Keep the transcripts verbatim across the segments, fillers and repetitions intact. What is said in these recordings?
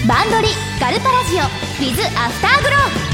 バンドリガルパラジオ with アフターグロ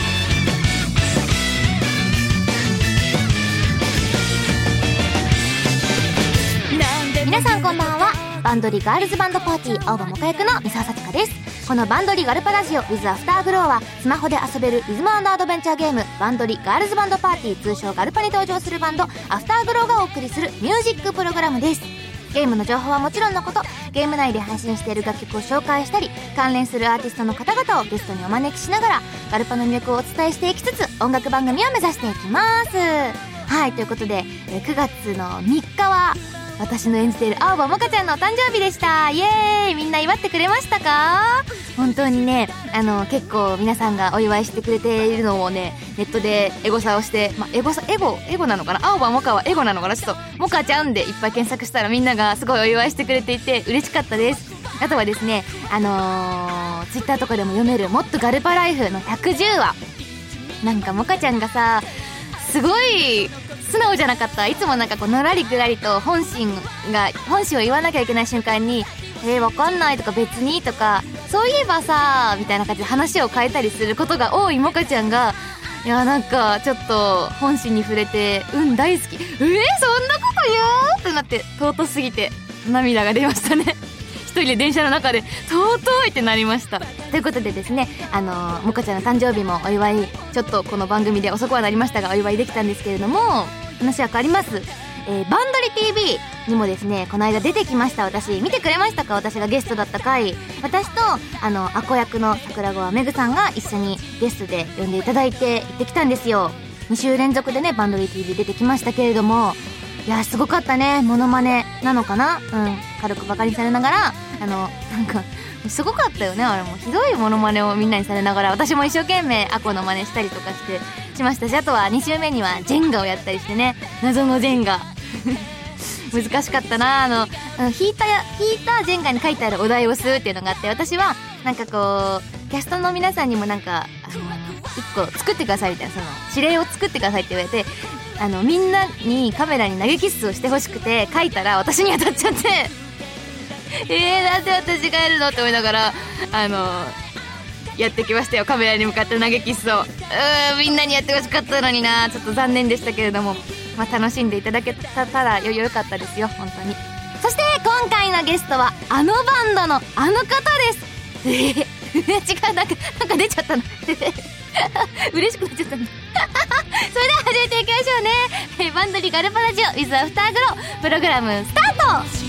ー。皆さんこんばんは。バンドリガールズバンドパーティー青葉もか役の三沢幸香です。このバンドリガルパラジオ with アフターグローはスマホで遊べるリズム&アドベンチャーゲームバンドリガールズバンドパーティー、通称ガルパに登場するバンドアフターグローがお送りするミュージックプログラムです。ゲームの情報はもちろんのこと、ゲーム内で配信している楽曲を紹介したり、関連するアーティストの方々をゲストにお招きしながらガルパの魅力をお伝えしていきつつ音楽番組を目指していきます。はい、ということでくがつのみっかは私の演じている青葉もかちゃんのお誕生日でした。イエーイ。みんな祝ってくれましたか？本当にね、あの結構皆さんがお祝いしてくれているのをね、ネットでエゴサをして、まあ、エゴサエゴエゴなのかな、青葉もかはエゴなのかな、ちょっともかちゃんでいっぱい検索したらみんながすごいお祝いしてくれていて嬉しかったです。あとはですね、あのー、ツイッターとかでも読めるもっとガルパライフのひゃくじゅうわ、なんかもかちゃんがさすごい素直じゃなかった。いつもなんかこうのらりくらりと本心が本心を言わなきゃいけない瞬間にえー、わかんないとか別にとかそういえばさみたいな感じで話を変えたりすることが多いもかちゃんが、いやなんかちょっと本心に触れてうん大好き、えー、そんなこと言うってなって尊すぎて涙が出ましたね一人で電車の中で尊いってなりました。ということでですね、あのー、もかちゃんの誕生日もお祝いちょっとこの番組で遅くはなりましたがお祝いできたんですけれども、話は変わります。えー、バンドリ ティーブイ にもですねこの間出てきました。私見てくれましたか？私がゲストだった回、私とあのアコ役の桜川めぐさんが一緒にゲストで呼んでいただいて行ってきたんですよ。に週連続でねバンドリ ティーブイ 出てきましたけれども、いやすごかったね。モノマネなのかな、うん軽くバカにされながらあのなんかすごかったよね。あれもひどいモノマネをみんなにされながら私も一生懸命アコの真似したりとかしてしましたし、あとはに週目にはジェンガをやったりしてね、謎のジェンガ難しかったな。あの引いた引いたジェンガに書いてあるお題を吸うっていうのがあって、私はなんかこうキャストの皆さんにもなんかあのいっこ作ってくださいみたいな、その指令を作ってくださいって言われて、あのみんなにカメラに投げキッスをしてほしくて書いたら私に当たっちゃってえーなんで私がやるのって思いながらあのやってきましたよ。カメラに向かって投げキッスを。うーみんなにやってほしかったのにな、ちょっと残念でしたけれども、まあ、楽しんでいただけたらよよかったですよ本当に。そして今回のゲストはあのバンドのあの方です。えー、違うなんかなんか出ちゃったの嬉しくなっちゃったのそれでは始めていきましょうね。えー、バンドリガルパラジオ with アフターグロープログラムスタート。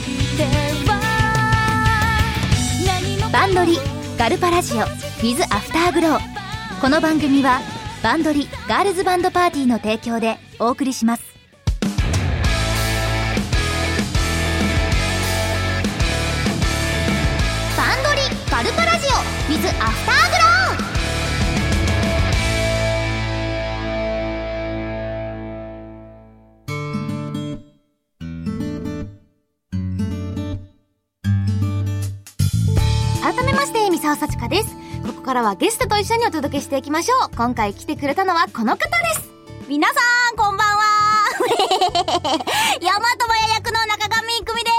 バンドリガルパラジオ with アフターグロー。この番組はバンドリガールズバンドパーティーの提供でお送りします。バンドリガルパラジオ with アフターグロー。改めまして三沢幸香です。ここからはゲストと一緒にお届けしていきましょう。今回来てくれたのはこの方です。 皆さんこんばんは大和麻役の中上久美です。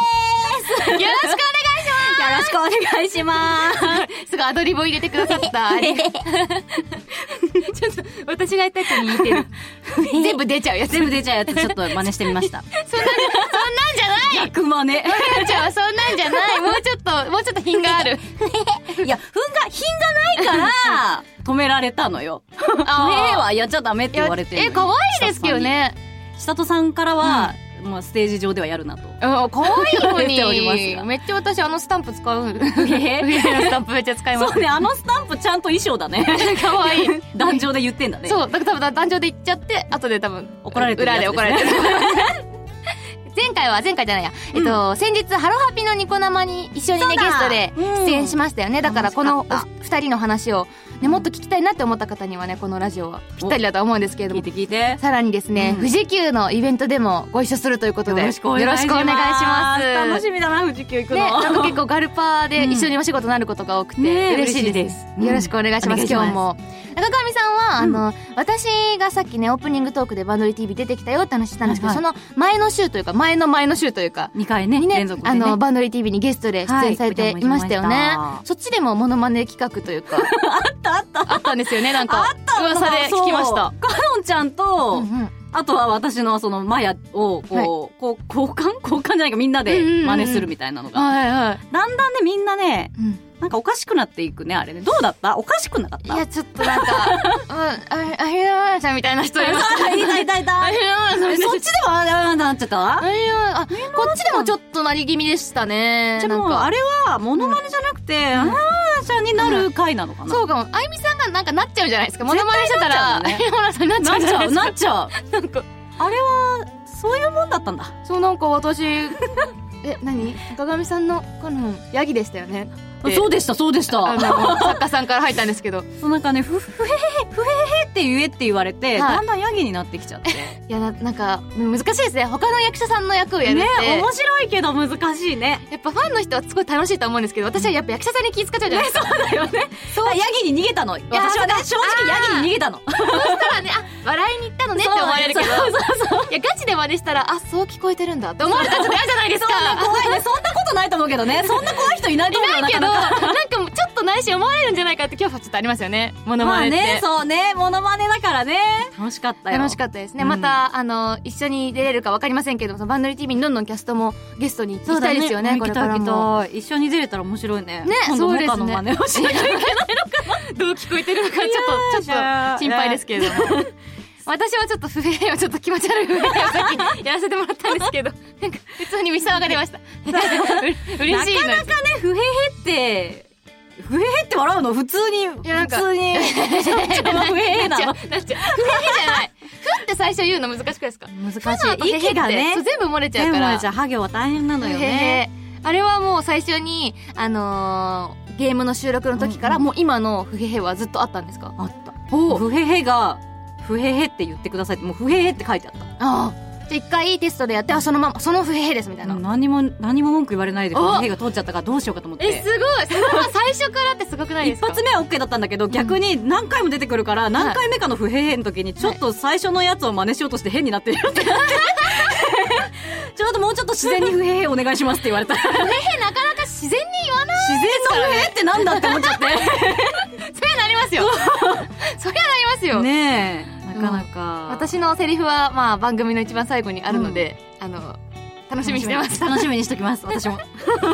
よろしくお願いしますよろしくお願いしますすぐアドリブを入れてくださったちょっと私がやったやつに似てる全部出ちゃうやつ全部出ちゃうやつちょっと真似してみましたそんなんそんなんじゃない逆真似ちゃんはそんなんじゃないもうちょっともうちょっと品があるいや品が品がないから止められたのよ目はやっちゃダメって言われてる。 え可愛いですけどね。 千里さんからは、うんまあ、ステージ上ではやるなとあ可愛いのに言っておりますが、 めっちゃ私あのスタンプ使う上のスタンプめっちゃ使います。 そうね、あのスタンプちゃんと衣装だね可愛い壇上で言ってんだね。 そうだから多分壇上で言っちゃって後で多分怒られてるやつですね。 裏で怒られてる前回は前回じゃないや、えっと、うん、先日ハロハピのニコ生に一緒にねゲストで出演しましたよね。だからこのふたりの話をね、もっと聞きたいなって思った方にはねこのラジオはぴったりだと思うんですけれども、 聞いて聞いて。 さらにですね、うん、富士急のイベントでもご一緒するということでよろしくお願いします。 楽しみだな富士急行くの、 ね、なんか結構ガルパーで一緒にお仕事になることが多くて、うん、嬉しいです、ね、よろしくお願いします、うん、今日も中上さんは、うん、あの私がさっきねオープニングトークでバンドリ ティーブイ 出てきたよって話したんですけど、はいはい、その前の週というか前の前の週というかにかいねにね連続でねあのバンドリ ティーブイ にゲストで出演されていましたよね、はい、そっちでもモノマネ企画というかあったあったあったんですよね。なんか噂で聞きました。 カノンちゃんと、うんうん、あとは私のそのマヤをこう、はい、こう交換交換じゃないかみんなで真似するみたいなのが、うんうんうんはいはい、だんだんねみんなね、うんなんかおかしくなっていくねあれね。どうだった？おかしくなかった？ いやちょっとなんかうんああひらまなちゃんみたいな人いましたね。 いたいたいた。あひらまなちゃんそっちでもああなっちゃった？ ああこっちでもちょっとなり気味でしたね。 じゃあもうあれはモノマネじゃなくて、うん、あひらまなちゃんになる回なのかな、うん、 そうかも。あゆみさんがなんかなっちゃうんじゃないですか。モノマネしてたらあひらまなちゃんになっちゃうじゃないですか。 なっちゃうなんかあれはそういうもんだったんだ。 そうなんか私え何中上さんのこのヤギでしたよね。 そうでしたそうでした。 あの作家さんから入ったんですけどそうなんかねふふへへふへへって言えって言われて、はい、だんだんヤギになってきちゃっていや な, なんか難しいですね。他の役者さんの役をやるってね面白いけど難しいね。 やっぱファンの人はすごい楽しいと思うんですけど私はやっぱ役者さんに気遣っちゃうじゃないですか、 ね、そうだよね。そうヤギに逃げたの。私はね正直ヤギに逃げたの。 そうしたらねあ笑いに行ったのねって思われるけどそうそうそういやガチで真似したらあそう聞こえてるんだって思われたらちょっと嫌じゃないですか。 そんな怖いね。そんなことないと思うけどね。そんな怖い人いないと思うよ。 いないけどなんかもうちょっとないし思われるんじゃないかって恐怖はちょっとありますよね。モノマネって、まあね、 そうねモノマネだからね楽しかったよ。 楽しかったですね、うん、またあの一緒に出れるか分かりませんけどそのバンドリ ティーブイ にどんどんキャストもゲストに行きたいですよ ね, ねこれからも一緒に出れたら面白いね。 ねそうですね。 の真似をしなきゃいけないのかなどう聞こえてるのかちょっとちょっと心配ですけれども私はちょっと不平をちょっと気持ち悪い不平をさっきやらせてもらったんですけどなんか普通に見騒が出ました嬉しい。 なかなかね不平って不平って笑うの普通に普通に不平なの。なっちゃう不平じゃないふって最初言うの難しくですか。 難しい。息がね全部漏れちゃうからじゃあハ行は大変なのよね。 あれはもう最初にあのー、ゲームの収録の時から、うんうん、もう今の不平はずっとあったんですか。 あった。不平が不平へって言ってくださいってもう不平へって書いてあった。 ああじゃあ一回テストでやってあそのままその不平ですみたいな、 うん、何も何も文句言われないで不平が通っちゃったからどうしようかと思って。 えすごいそれは最初からってすごくないですか。 一発目は OK だったんだけど逆に何回も出てくるから何回目かの不平の時にちょっと最初のやつを真似しようとして変になってるよってなってちょっともうちょっと自然に不平お願いしますって言われた。不平なかなか自然に言わない自然の不平ってなんだって思っちゃってそりゃなりますよそりゃなりますよねえなかなか、 うん、私のセリフはまあ番組の一番最後にあるので、うん、あの楽しみにしてます。 楽しみにしときます私も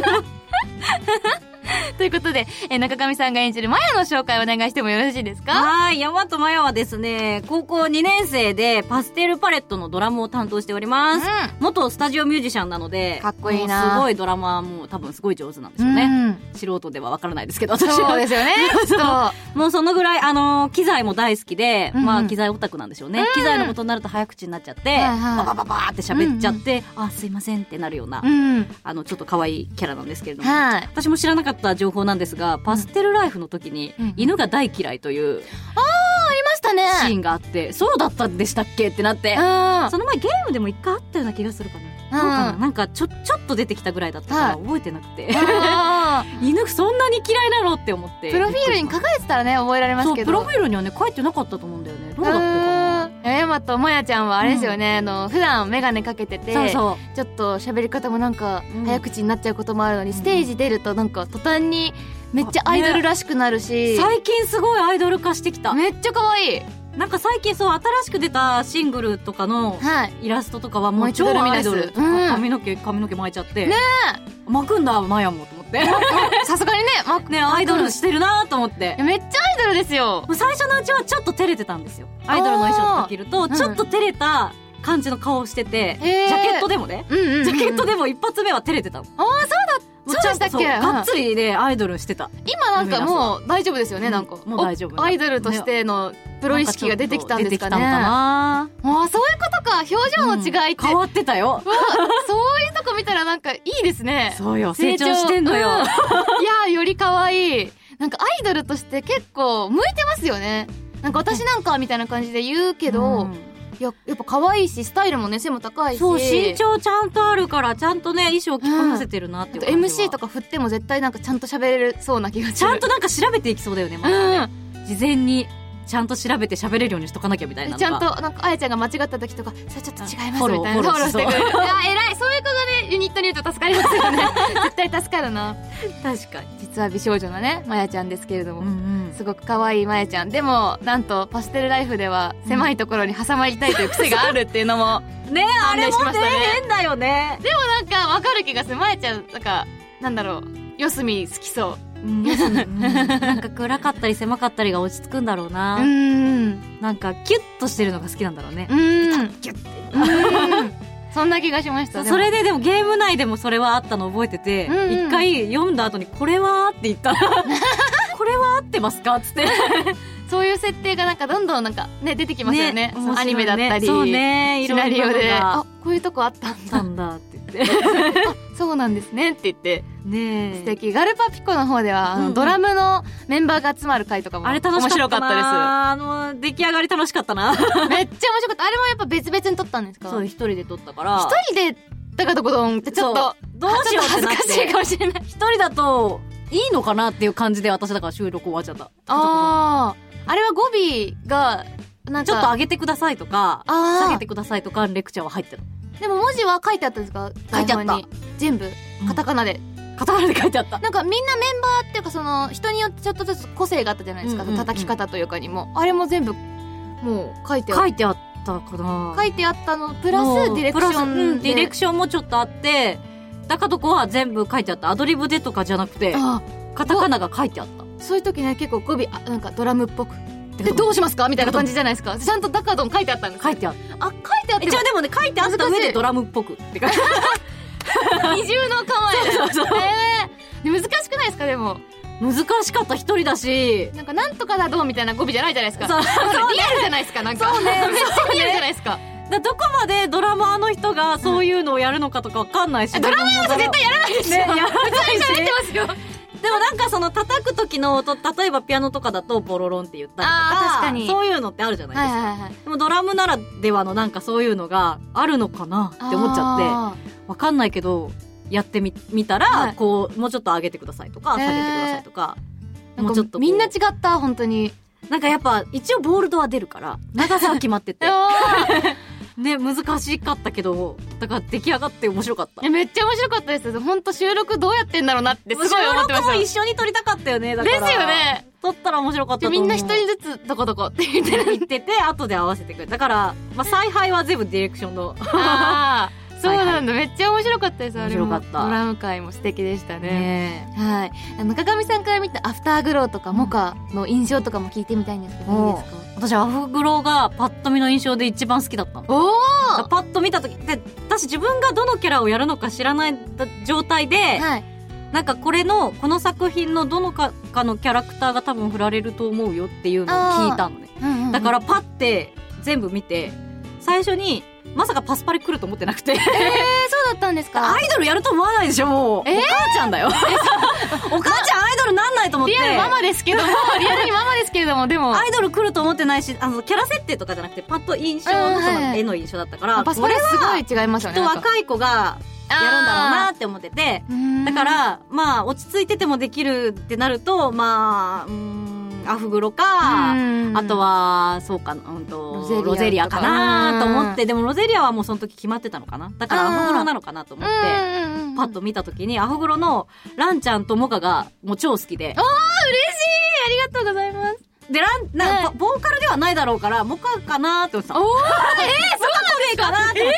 ということで、えー、中上さんが演じるマヤの紹介をお願いしてもよろしいですか。 はい、大和マヤはですね高校にねん生でパステルパレットのドラムを担当しております、うん、元スタジオミュージシャンなのでかっこいいな。 すごいドラマはもう多分すごい上手なんでしょうね、うん、素人ではわからないですけど私はそうですよねそうもうそのぐらいあの機材も大好きで、うんうん、まあ機材オタクなんでしょうね、うん、機材のことになると早口になっちゃって、はいはい、ババババーって喋っちゃって、うんうん、あすいませんってなるような、うん、あのちょっと可愛いキャラなんですけれども、はい、私も知らなかった情報なんですがパステルライフの時に、うん、犬が大嫌いという、うん、あーありましたねシーンがあってそうだったんでしたっけってなって、その前ゲームでも一回あったような気がするかな。どうかな、なんかちょちょっと出てきたぐらいだったから覚えてなくて、はい、犬そんなに嫌いなのって思ってプロフィールに書かれてたらね覚えられますけどそうプロフィールにはね書いてなかったと思うんだよね。どうだったかな。 ヤマともやちゃんはあれですよね、うん、あの普段メガネかけててそうそうちょっと喋り方もなんか早口になっちゃうこともあるのに、うん、ステージ出るとなんか途端にめっちゃアイドルらしくなるし、 ね、最近すごいアイドル化してきた。 めっちゃ可愛い。 なんか最近そう新しく出たシングルとかのイラストとかはもう超アイドルとか髪の毛髪の毛巻いちゃってねえ巻くんだマヤもと思ってさすがにね巻くねアイドルしてるなと思ってめっちゃアイドルですよ。 最初のうちはちょっと照れてたんですよ。アイドルの衣装とか着るとちょっと照れた感じの顔をしてて、ジャケットでもね、うんうんうん、ジャケットでも一発目は照れてたの。 ああそうだそうでしたっけ。 がっつりねアイドルしてた。 今なんかもう大丈夫ですよね。なんかもう大丈夫。 アイドルとしてのプロ意識が出てきたんですかね。 出てきたのかな。 ああそういうことか。表情の違いって、 うん、変わってたよ。 そういうとこ見たらなんかいいですね。 そうよ成長してんのよ。 いやより可愛い。 なんかアイドルとして結構向いてますよね。なんか私なんかみたいな感じで言うけど、うん、いや、やっぱ可愛いし、スタイルもね、背も高いし。 そう、身長ちゃんとあるから、ちゃんとね、衣装着こなせてるなっていう感じは、 うん、エムシー とか振っても絶対なんかちゃんと喋れるそうな気がする。 ちゃんとなんか調べていきそうだよね、まだね、うん、事前に。ちゃんと調べて喋れるようにしとかなきゃみたいなのが。ちゃんと、なんか、あやちゃんが間違った時とか、それちょっと違いますみたいな。フォローしてくれる。いや、偉い。そういう子がね、ユニットにいると助かりますよね。絶対助かるな。 確かに。 実は美少女なね、まやちゃんですけれども。うんうん、すごく可愛いまやちゃん。でも、なんと、パステルライフでは、狭いところに挟まりたいという癖があるっていうのも、 ね、あれもね、変だよね。 でもなんか、わかる気がする。まやちゃん、なんか、なんだろう、四隅好きそう。 うん、なんか暗かったり狭かったりが落ち着くんだろうな。うん、なんかキュッとしてるのが好きなんだろうね。うん、キュッて。うんそんな気がしました。 それででもゲーム内でもそれはあったの覚えてて、うんうん、一回読んだ後にこれはって言ったらこれは合ってますかっつってそういう設定がなんかどんどんなんかね出てきますよね。ね、アニメだったり、 そうね、 シナリオで、あ、こういうとこあったんだんだって言ってあ、そうなんですねって言ってね、 素敵。ガルパピコの方では、あの、うんうん、ドラムのメンバーが集まる回とかも面白かったです。あれ楽しかったです。 あの出来上がり楽しかったなめっちゃ面白かった。あれもやっぱ別々に撮ったんですか？ そう、一人で撮ったから。 一人でだかどこどんってちょっとどうしようってなって、 恥ずかしいかもしれない。 一人だといいのかなっていう感じで私だから収録終わっちゃった。 ああ、あれは語尾がなんかちょっと上げてくださいとか下げてくださいとかレクチャーは入ってる。 でも文字は書いてあったんですか？ 書いてあった。 全部カタカナで、 うん、カタカナで書いてあった。 なんかみんなメンバーっていうかその人によってちょっとずつ個性があったじゃないですか、うんうんうん、叩き方というかにもあれも全部もう書いてあった。 書いてあったかな。 書いてあったのプラスディレクションで、 うん、ディレクションもちょっとあって、だかどこは全部書いてあった。アドリブでとかじゃなくてカタカナが書いてあった。そういう時ね結構語尾あなんかドラムっぽくでどうしますかみたいな感じじゃないですか。ちゃんとダカドン書いてあったんです。 書いてある。 あ、書いてあって。 一応でもね書いてあった上でドラムっぽくって感じ。 二重の構えで。そうそうそう。えー、難しくないですかでも。 難しかった。一人だし。 なんかなんとかだどうみたいな語尾じゃないじゃないですか。そう。そうね、リアルじゃないですかなんか。そうね。めっちゃリアルじゃないですか。 だどこまでドラマーの人がそういうのをやるのかとかわかんないし。 ドラマーは絶対やらないですよ。ね、やらないし。普通に喋ってますよ。 でもなんかその叩く時の音、例えばピアノとかだとボロロンって言ったりとか、確かにそういうのってあるじゃないですか、はいはいはい、でもドラムならではのなんかそういうのがあるのかなって思っちゃってわかんないけどやってみ見たら、はい、こうもうちょっと上げてくださいとか下げてくださいとか、もうちょっとみんな違った本当に。 なんかやっぱ一応ボールドは出るから長さは決まっててね、難しかったけど、だから出来上がって面白かった。 めっちゃ面白かったです。本当収録どうやってんだろうなってすごい思ってました。収録も一緒に撮りたかったよね。だからですよね。 撮ったら面白かったと思う。 みんな一人ずつどこどこって言って言ってて後で合わせてくる。だから、まあ、采配は全部ディレクションの。 ああ。そうなんだ。めっちゃ面白かったです。あれも。 面白かった。 ドラム会も素敵でしたね。ねはい。中上さんから見たアフターグローとかモカの印象とかも聞いてみたいんですけど、いいですか？ 私アフグロがパッと見の印象で一番好きだったの。おー！パッと見た時で、私自分がどのキャラをやるのか知らない状態で、はい、なんかこれのこの作品のどのかかのキャラクターが多分振られると思うよっていうのを聞いたのね。うんうんうん、だからパッて全部見て最初にまさかパスパレ来ると思ってなくて。えー、そうだったんですか？ アイドルやると思わないでしょ、もう。えー、お母ちゃんだよ。お母ちゃんアイドルなんないと思って。 リアルママですけども、リアルにママですけれども、でも。 アイドル来ると思ってないし、あの、キャラ設定とかじゃなくて、パッと印象のその絵の印象だったから、 パスパレすごい違いますよね。 きっと若い子がやるんだろうなって思ってて、だから、まあ、落ち着いててもできるってなると、まあ、うーん、アフグロか、あとは、そうか、うんと、ロゼリア、ロゼリアかなと思って、でもロゼリアはもうその時決まってたのかな。だからアフグロなのかなと思って、パッと見た時に、アフグロのランちゃんとモカがもう超好きで。 あー、嬉しい！ありがとうございます。 で、ラン、なんか、ボーカルではないだろうから、モカかなーって思ってた。おー、えー、そうなんですか？ かなって思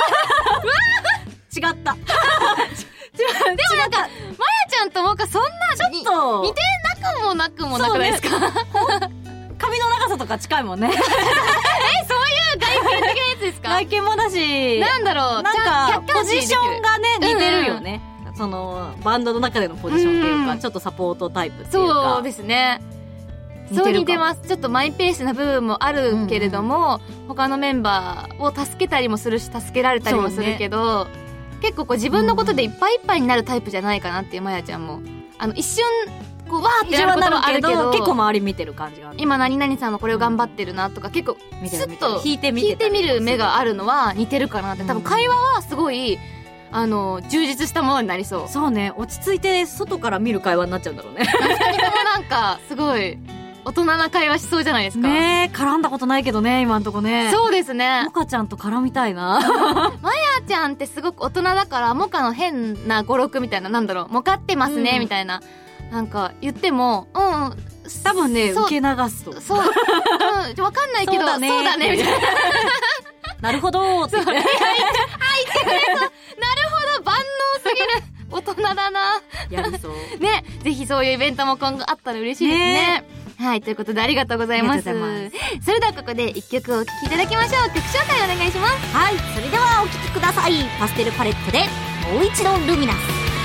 ったの。違った。 でもなんか、まやちゃんとモカそんな、 ちょっと、 似てなくもなくもなくないですか？ 髪の長さとか近いもんね。 え、そういう外見的なやつですか？ 外見もだし、 なんだろう、 なんか、ポジションがね、似てるよね。うんうん、その、バンドの中でのポジションっていうか、うん、ちょっとサポートタイプっていうか。 そうですね。そう似てます。ちょっとマイペースな部分もあるけれども、うんうん、他のメンバーを助けたりもするし、助けられたりもするけど、結構こう自分のことでいっぱいいっぱいになるタイプじゃないかなっていうまやちゃんも。あの、一瞬、 こうわーってなることはあるけど、 結構周り見てる感じがある。 今何々さんはこれを頑張ってるなとか、結構スッと引いてみて引いてみる目があるのは似てるかなって。多分会話はすごいあの充実したものになりそう。 そうね、落ち着いて外から見る会話になっちゃうんだろうね。 ふたりともなんかすごい大人な会話しそうじゃないですか。 ねえ、絡んだことないけどね、今んとこね。 そうですね。 モカちゃんと絡みたいな。 まやちゃんってすごく大人だから、モカの変な語録みたいな、なんだろう、モカってますね、うん、みたいな。なんか言っても、うん、 多分ね、受け流すと。 そう、うん、わかんないけど、そうだね、そうだねみたいな。 なるほどーって。そう、はい、言ってくれそう。なるほど、万能すぎる。大人だな。 やりそう。 ね、ぜひそういうイベントも今後あったら嬉しいですね。ね、はい、ということでありがとうございます。それではここで一曲お聴きいただきましょう。曲紹介お願いします。 はい、それではお聴きください。パステルパレットでもう一度ルミナス。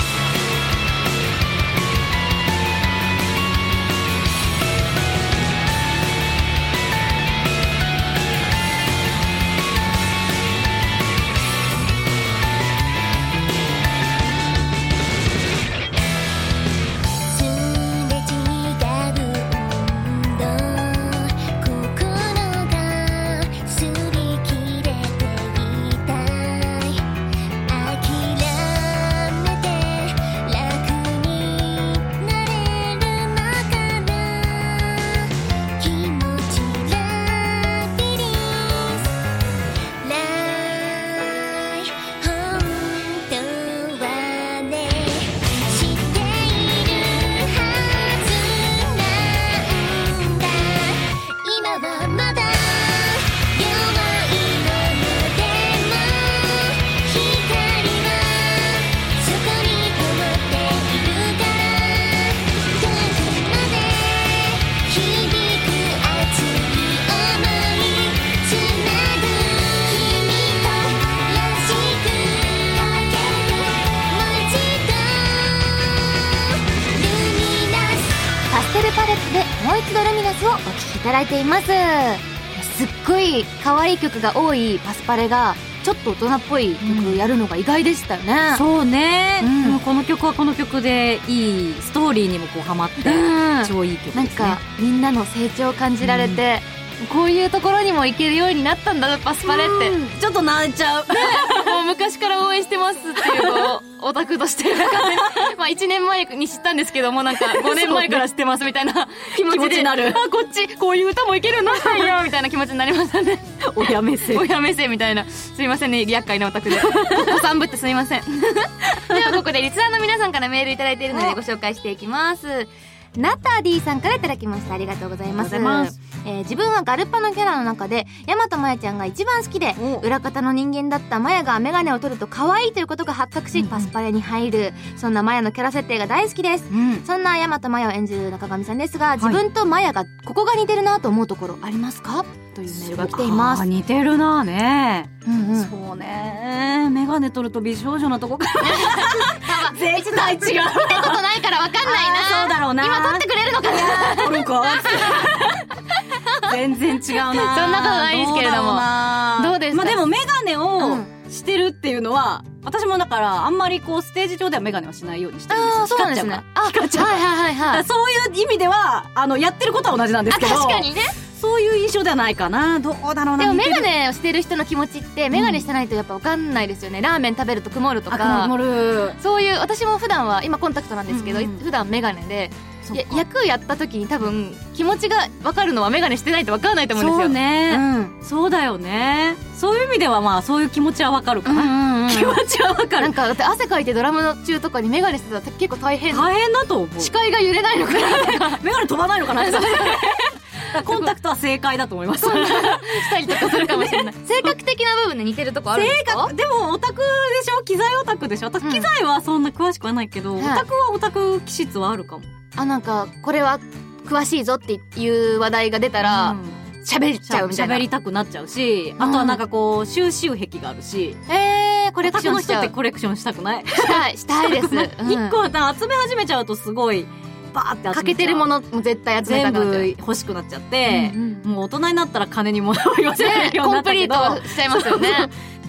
いただいています。すっごい可愛い曲が多いパスパレがちょっと大人っぽい曲やるのが意外でしたよね、 うん、そうね、うん、でもこの曲はこの曲でいいストーリーにもこうハマって、うん、超いい曲ですね。 なんかみんなの成長を感じられて、うん、こういうところにも行けるようになったんだパスパレって、うん、 ちょっと泣いちゃう、ね、 もう昔から応援してますっていうのをオタクとしてまあいちねんまえに知ったんですけども、なんかごねんまえから知ってますみたいな気持ちでになる。 あ、こっちこういう歌もいけるんだよみたいな気持ちになりましたね。 親目線親目線みたいな。すいませんね、厄介なオタクでおさんぶってすいません。ではここでリスナーの皆さんからメールいただいているのでご紹介していきます。ナタディさんからいただきました。ありがとうございます。えー、自分はガルパのキャラの中で大和まやちゃんが一番好きで、裏方の人間だったまやがメガネを取ると可愛いということが発覚し、うん、パスパレに入る。そんなまやのキャラ設定が大好きです、うん、そんな大和まやを演じる中上さんですが、自分とまやがここが似てるなと思うところありますか、というメールが来ています。 似てるなね、 うんうん、 そうね、メガネ取ると美少女なとこから絶対違う。見たことないから分かんないな。 そうだろうな。 今撮ってくれるのかな。 撮るか全然違うな。 そんなことないですけれども、どうですか。 まあでもメガネをしてるっていうのは、うん、私もだからあんまりこうステージ上ではメガネはしないようにしてるんですよ。 あ、そうなんですね。 光っちゃうから。はいはいはいはい。そういう意味ではあのやってることは同じなんですけど。 確かにね。 そういう印象ではないかな。どうだろうな。 でもメガネをしてる人の気持ちってメガネしてないとやっぱ分かんないですよね、うん、ラーメン食べると曇るとか。 曇る。 そういう、私も普段は今コンタクトなんですけど、うんうん、普段メガネでや役やった時に多分気持ちが分かるのはメガネしてないと分からないと思うんですよ。 そうね、うん、そうだよね。そういう意味ではまあそういう気持ちは分かるかな、うんうんうん、気持ちは分かる。 なんかだって汗かいてドラムの中とかにメガネしてたら結構大変大変だと思う。 視界が揺れないのかなメガネ飛ばないのかなってコンタクトは正解だと思います。 したりとかするかもしれない。性格的な部分で似てるとこあるんですか？ 性格でもオタクでしょ。機材オタクでしょ。私、うん、機材はそんな詳しくはないけど、はい、オタクはオタク気質はあるかも。 あ、なんかこれは詳しいぞっていう話題が出たら喋、うん、っちゃうみたいな。 喋りたくなっちゃうし、あとはなんかこう収集癖があるし、 へー、コレクションしちゃう。 オタクの人ってコレクションしたくない？ したいしたいです。一、 うん、個集め始めちゃうとすごいバーって集めちゃう。 かけてるものも絶対集めたくなっちゃう。 全部欲しくなっちゃって、うんうん、もう大人になったら金に物を言わせないようになったけど、 ね、コンプリートしちゃいますよね。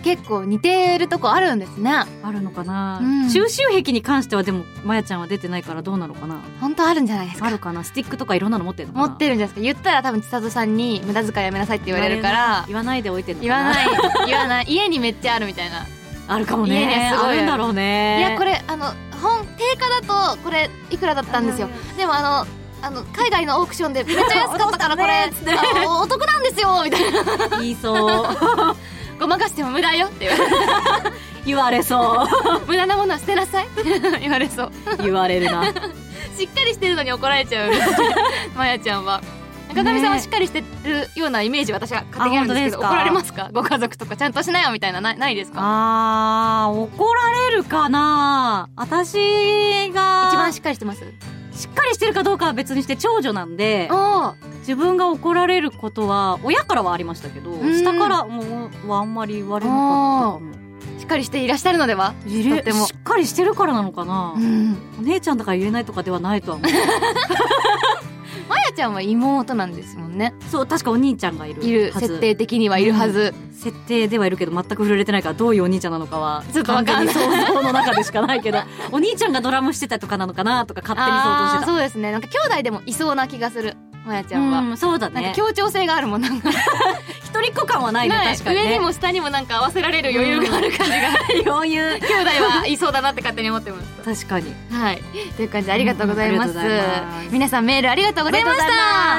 結構似てるとこあるんですね。 あるのかな、 うん、 収集癖に関してはでもまやちゃんは出てないからどうなのかな。 本当あるんじゃないですか。 あるかな。スティックとかいろんなの持ってるのかな。 持ってるんじゃないですか。言ったら多分千里さんに無駄遣いやめなさいって言われるから言わないでおいてるのかな。 言わない言わない家にめっちゃあるみたいな。 あるかもね。 家にすごいあるんだろうね。 いやこれあの本定価だとこれいくらだったんですよ。でもあのあの海外のオークションでめっちゃ安かったからこれあのお得なんですよみたいな言いそうごまかしても無駄よって言われ言われそう無駄なものは捨てなさい言われそう言われるな。 しっかりしてるのに怒られちゃうまやちゃんは。中上さんはしっかりしてるようなイメージ私は勝手にあるんですけど、怒られますか？ご家族とかちゃんとしなよみたいななないですか？ あー怒られるかな。私が一番しっかりしてます？ しっかりしてるかどうかは別にして長女なんでお自分が怒られることは親からはありましたけど、下からもうはあんまり言われなかったかも。 しっかりしていらっしゃるのでは？とってもしっかりしてるからなのかな、うん、お姉ちゃんだから言えないとかではないとは思うまやちゃんは妹なんですもんね。 そう確かお兄ちゃんがいるいる設定的にはいるはず、 うん、設定ではいるけど全く触れてないからどういうお兄ちゃんなのかはちょっと分かんない想像の中でしかないけどお兄ちゃんがドラムしてたとかなのかなとか勝手に想像してた。 そうですね。なんか兄弟でもいそうな気がするまやちゃんは。 うんそうだね。 なんか協調性があるもん。なんか一人っ子感はないね。確かにね。 上にも下にもなんか合わせられる余裕がある感じが、余裕兄弟はいそうだなって勝手に思ってます。 確かに。 はい。という感じでありがとうございます。うん、ます皆さんメールありがとうございました。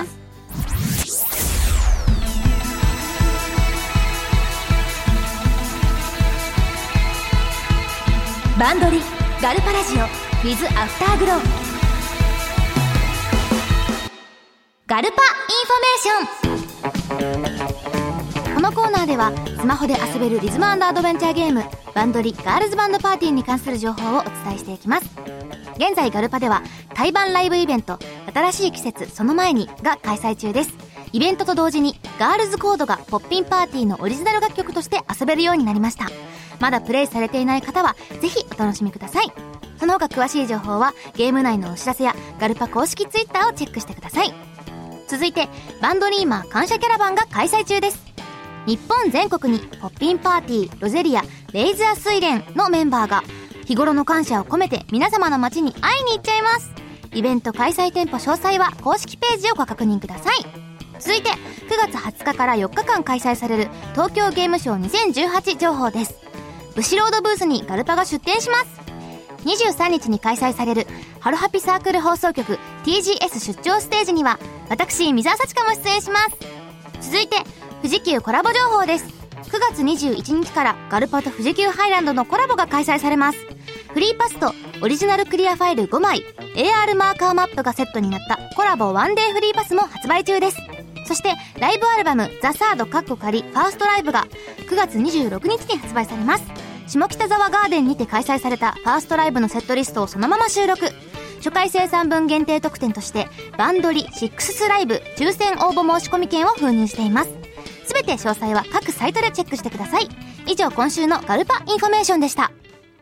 バンドリガルパラジオ with アフターグローガルパインフォメーション。このコーナーではスマホで遊べるリズム&アドベンチャーゲームバンドリガールズバンドパーティーに関する情報をお伝えしていきます。現在ガルパでは対バンライブイベント新しい季節その前にが開催中です。イベントと同時にガールズコードがポッピンパーティーのオリジナル楽曲として遊べるようになりました。まだプレイされていない方はぜひお楽しみください。その他詳しい情報はゲーム内のお知らせやガルパ公式ツイッターをチェックしてください。続いてバンドリーマー感謝キャラバンが開催中です。日本全国にポッピンパーティー、ロゼリア、レイズア睡蓮のメンバーが日頃の感謝を込めて皆様の街に会いに行っちゃいます。イベント開催店舗詳細は公式ページをご確認ください。続いてくがつはつかからよっかかん開催される東京ゲームショウにせんじゅうはち情報です。ブシロードブースにガルパが出展します。にじゅうさんにちに開催されるハロハピサークル放送局 ティージーエス 出張ステージには私三沢幸香も出演します。続いて富士急コラボ情報です。くがつにじゅういちにちからガルパと富士急ハイランドのコラボが開催されます。フリーパスとオリジナルクリアファイルごまい エーアール マーカーマップがセットになったコラボワンデーフリーパスも発売中です。そしてライブアルバムザ・サードカッコ仮ファーストライブがくがつにじゅうろくにちに発売されます。下北沢ガーデンにて開催されたファーストライブのセットリストをそのまま収録。初回生産分限定特典としてバンドリシックススライブ抽選応募申し込み券を封入しています。すべて詳細は各サイトでチェックしてください。以上今週のガルパインフォメーションでした。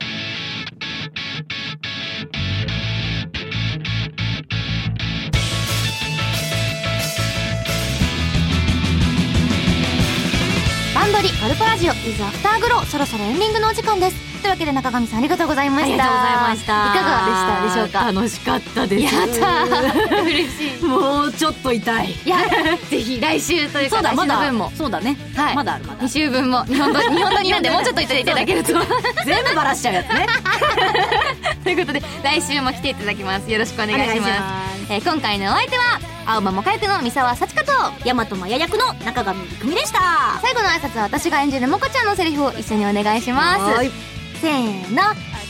バンドリガルパラジオ with アフターグロー、そろそろエンディングのお時間です。というわけで中上さんありがとうございました。 ありがとうございました。 いかがでしたでしょうか。 楽しかったです。 やったー嬉しい。 もうちょっと痛い。 いやぜひ来週というか来週の分もそうだね、はい、まだあるまだに週分も日本語日本語になんでもうちょっといただけると全部バラしちゃうやつねということで来週も来ていただきます。よろしくお願いします。えー、今回のお相手は青葉もか役の三沢幸香と大和まや役の中上育美でした。 最後の挨拶は私が演じるもこちゃんのセリフを一緒にお願いします。せーの、シャーシター。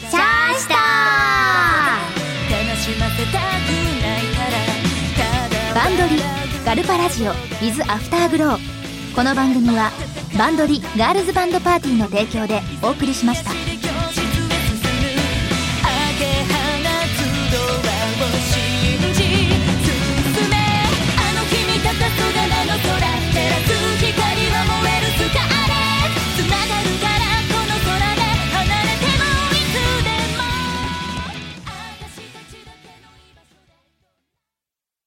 バンドリガルパラジオ with アフターグロー。この番組はバンドリガールズバンドパーティーの提供でお送りしました。